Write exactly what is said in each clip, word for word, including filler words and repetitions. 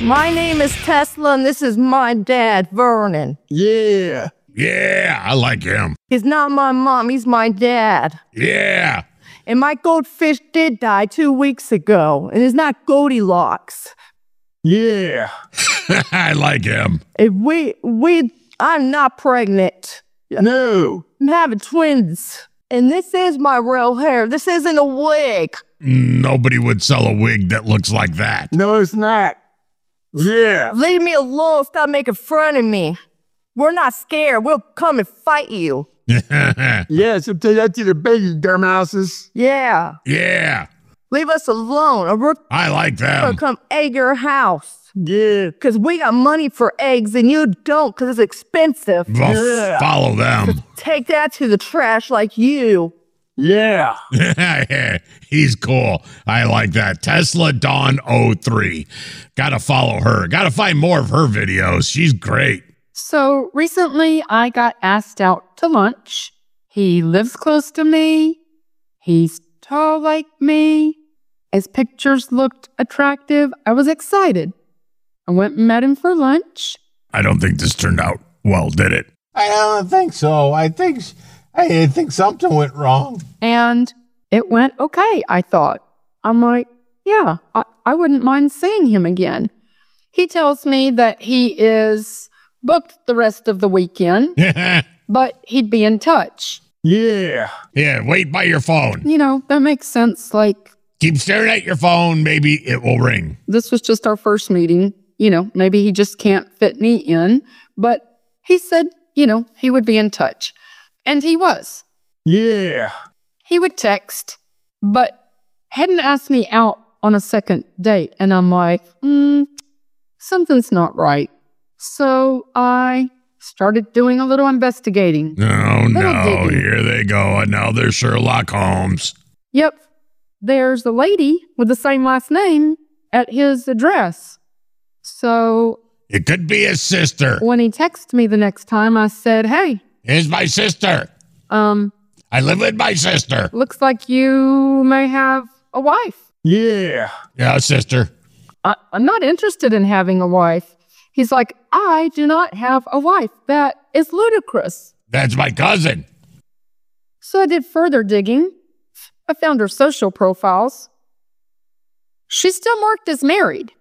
My name is Tesla, and this is my dad, Vernon. Yeah. Yeah, I like him. He's not my mom, he's my dad. Yeah. And my goldfish did die two weeks ago, and it's not Goldilocks. Yeah. I like him. And we, we, I'm not pregnant. No. I'm having twins. And this is my real hair. This isn't a wig. Nobody would sell a wig that looks like that. No, it's not. Yeah. Leave me alone. Stop making fun of me. We're not scared. We'll come and fight you. Yeah, so tell that to the baby, dumbasses. Yeah. Yeah. Leave us alone, or we're I like gonna them. come egg your house. Yeah. Because we got money for eggs and you don't because it's expensive. Well, Yeah. follow them. Take that to the trash like you. Yeah. He's cool. I like that. Tesla Dawn oh three. Gotta follow her. Gotta find more of her videos. She's great. So recently I got asked out to lunch. He lives close to me. He's tall like me. His pictures looked attractive. I was excited. I went and met him for lunch. I don't think this turned out well, did it? I don't think so. I think I think something went wrong. And it went okay, I thought. I'm like, yeah, I, I wouldn't mind seeing him again. He tells me that he is booked the rest of the weekend, but he'd be in touch. Yeah. Yeah, wait by your phone. You know, that makes sense. Like, Keep staring at your phone. Maybe it will ring. this was just our first meeting. You know, maybe he just can't fit me in. But he said, you know, he would be in touch. And he was. Yeah. He would text, but hadn't asked me out on a second date. And I'm like, hmm, something's not right. So I started doing a little investigating. Oh, Little no. digging. Here they go. And now there's Sherlock Holmes. Yep, there's a lady with the same last name at his address. So It could be his sister. when he texted me the next time, I said, hey, Here's my sister. um, I live with my sister. looks like you may have a wife. Yeah. Yeah, sister. I, I'm not interested in having a wife. He's like, I do not have a wife. That is ludicrous. That's my cousin. So I did further digging. I found her social profiles. She's still marked as married.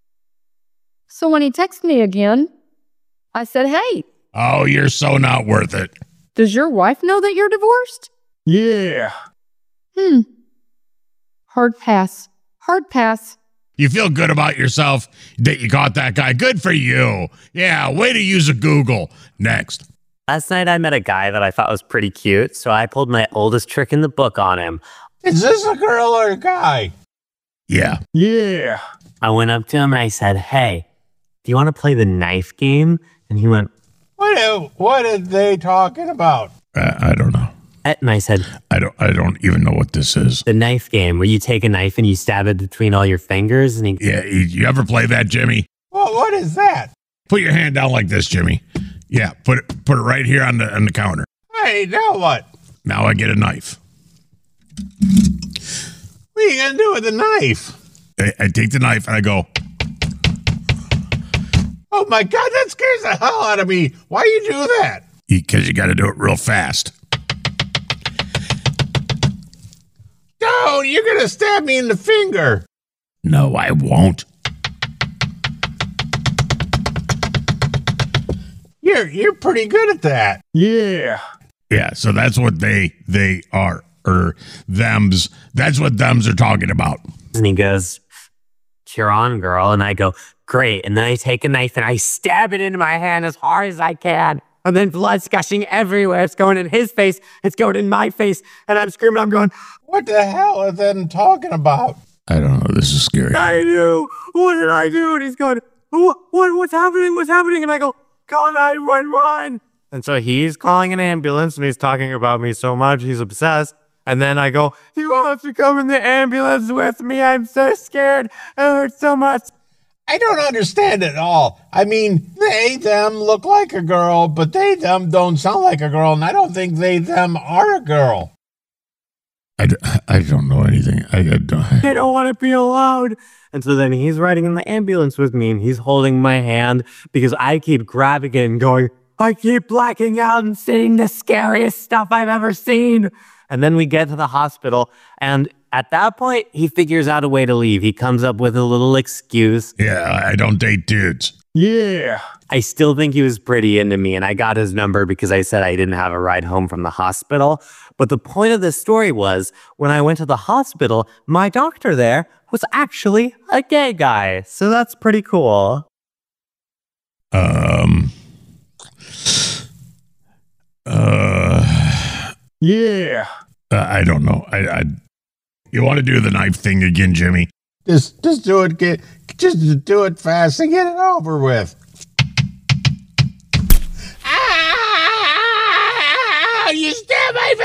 So when he texted me again, I said, hey, Oh, you're so not worth it. does your wife know that you're divorced? Yeah. Hmm. Hard pass. Hard pass. You feel good about yourself that you caught that guy. Good for you. Yeah, way to use a Google. Next. Last night I met a guy that I thought was pretty cute, so I pulled my oldest trick in the book on him. Is this a girl or a guy? Yeah. Yeah. I went up to him and I said, hey, do you want to play the knife game? And he went, What are, what are they talking about? Uh, I don't know. "Eh," and I said, I don't I don't even know what this is. the knife game where you take a knife and you stab it between all your fingers. And he, Yeah, you, you ever play that, Jimmy? Well, what is that? Put your hand down like this, Jimmy. Yeah, put it put it right here on the on the counter. Hey, now what? Now I get a knife. What are you going to do with the knife? I, I take the knife and I go, Oh my God, that scares the hell out of me. Why you do that? because you got to do it real fast. Don't, you're going to stab me in the finger. No, I won't. You're, you're pretty good at that. Yeah. Yeah, so that's what they they are or thems. That's what thems are talking about. and he goes, you're on, girl. And I go, great. And then I take a knife and I stab it into my hand as hard as I can. And then blood's gushing everywhere. It's going in his face. It's going in my face. And I'm screaming. I'm going, What the hell are they talking about? I don't know. This is scary. I do. What did I do? And he's going, what, what, what's happening? What's happening? And I go, call nine one one. And so he's calling an ambulance and he's talking about me so much. He's obsessed. And then I go, you have to come in the ambulance with me. I'm so scared. It hurts so much. I don't understand it at all. I mean, they, them look like a girl, but they, them don't sound like a girl, and I don't think they, them are a girl. I, d- I don't know anything. I, I don't. I don't want to be alone. And so then he's riding in the ambulance with me and he's holding my hand because I keep grabbing it and going, I keep blacking out and seeing the scariest stuff I've ever seen. And then we get to the hospital and at that point, he figures out a way to leave. He comes up with a little excuse. Yeah, I don't date dudes. Yeah. I still think he was pretty into me, and I got his number because I said I didn't have a ride home from the hospital. But the point of this story was, when I went to the hospital, my doctor there was actually a gay guy. So that's pretty cool. Um. Uh. Yeah. Uh, I don't know. I, I. You want to do the knife thing again, Jimmy? Just, just do it. Get, just do it fast and get it over with. Ah! You stabbed my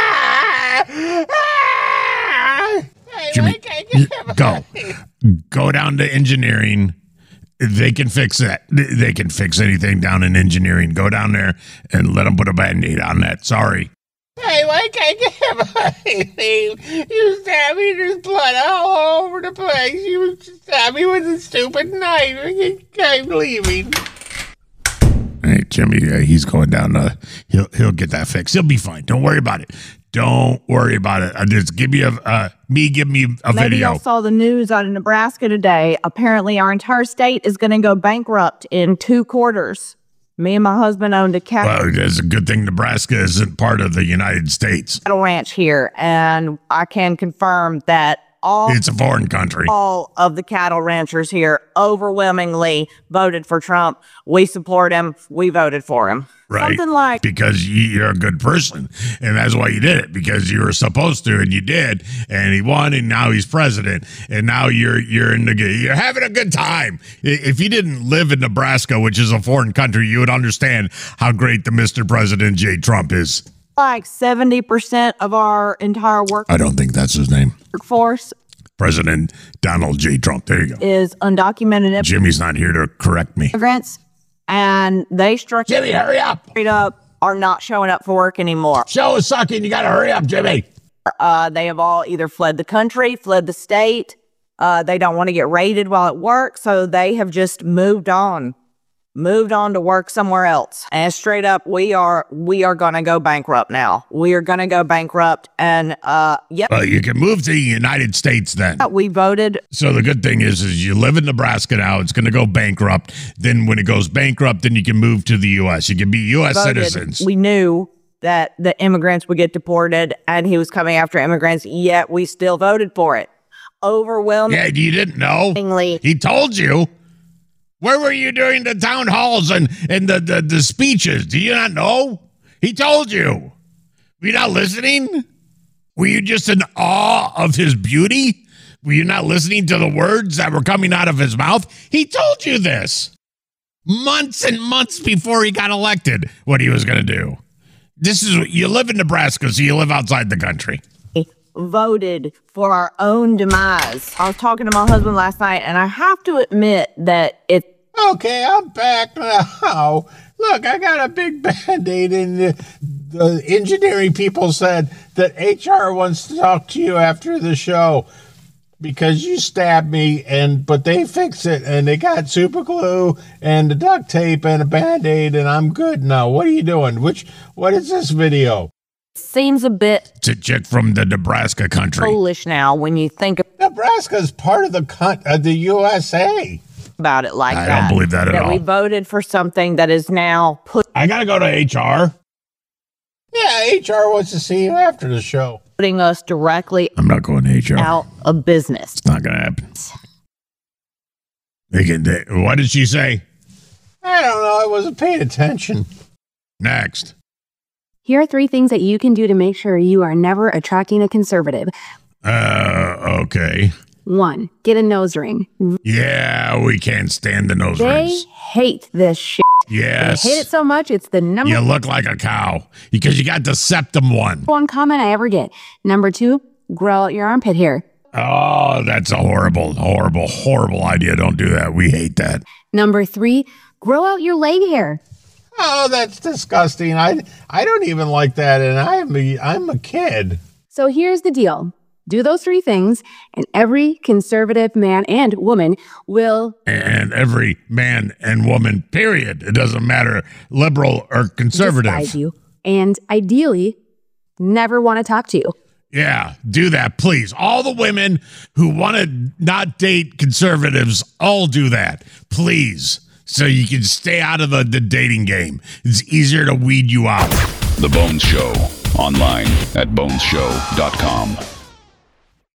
face! Ah! Jimmy, you- go. Go down to engineering. They can fix that. They can fix anything down in engineering. Go down there and let them put a Band-Aid on that. Sorry. Hey, why can't I get my leave? You stabbed me, there's blood all over the place. You stabbed me with a stupid knife. I'm leaving. Hey, Jimmy, uh, he's going down. Uh, he'll he'll get that fixed. He'll be fine. Don't worry about it. Don't worry about it. Uh, just give me a uh, me. Give me a Maybe video. y'all saw the news out of Nebraska today. Apparently, our entire state is going to go bankrupt in two quarters. Me and my husband owned a cattle Well, it's a good thing Nebraska isn't part of the United States. ranch here, and I can confirm that all It's a foreign country. all of the cattle ranchers here overwhelmingly voted for Trump. We support him. We voted for him. Right. Something like Because you- you're a good person. And that's why you did it. Because you were supposed to, and you did. And he won, and now he's president. And now you're you're in the you're having a good time. I- If you didn't live in Nebraska, which is a foreign country, you would understand how great the Mister President J. Trump is. like seventy percent of our entire I don't think that's his name. workforce President Donald J. Trump. There you go. is undocumented Jimmy's not here to correct me. immigrants, and they straight Jimmy, hurry up. up are not showing up for work anymore. Show is sucking. You got to hurry up, Jimmy. Uh, they have all either fled the country, fled the state. Uh, they don't want to get raided while at work, so they have just moved on, moved on to work somewhere else. And straight up, we are we are gonna go bankrupt now. We are gonna go bankrupt, and uh, yep, Well, you can move to the United States then. we voted. So the good thing is, is you live in Nebraska now. It's going to go bankrupt. Then when it goes bankrupt, then you can move to the U S. You can be U S voted. citizens. We knew that the immigrants would get deported, and he was coming after immigrants. Yet we still voted for it. Overwhelmingly, Yeah, you didn't know. He told you. Where were you during the town halls and, and the, the, the speeches? Do you not know? He told you. Were you not listening? Were you just in awe of his beauty? Were you not listening to the words that were coming out of his mouth? He told you this months and months before he got elected, what he was going to do. This is, you live in Nebraska, so you live outside the country. voted for our own demise. I was talking to my husband last night, and I have to admit that it Okay, I'm back now. Look, I got a big Band-Aid, and the, the engineering people said that H R wants to talk to you after the show because you stabbed me, and but they fixed it, and they got super glue and the duct tape and a Band-Aid, and I'm good now. What are you doing? Which, what is this video? seems a bit It's a chick from the Nebraska country. foolish now when you think Nebraska's part of the con- uh, the U S A. about it like I that. don't believe that at that we all. voted for something that is now I got to go to H R. Yeah, H R wants to see you after the show. putting us directly I'm not going to H R. out of business. It's not going to happen. They can, they, what did she say? I don't know. I wasn't paying attention. Next. Here are three things that you can do to make sure you are never attracting a conservative. Uh, okay. One, get a nose ring. Yeah, we can't stand the nose They rings. hate this shit. Yes. They hate it so much, it's the number You look like a cow because you got the septum one. one comment I ever get. Number two, grow out your armpit hair. Oh, that's a horrible, horrible, horrible idea. Don't do that. We hate that. Number three, grow out your leg hair. Oh, that's disgusting. I I don't even like that, and I'm a, I'm a kid. So here's the deal. Do those three things, and every conservative man and woman will... And every man and woman, period. It doesn't matter, liberal or conservative. Despise you, and ideally, never want to talk to you. Yeah, do that, please. All the women who want to not date conservatives, all do that, please. So you can stay out of the, the dating game. It's easier to weed you out. The Bones Show, online at bones show dot com.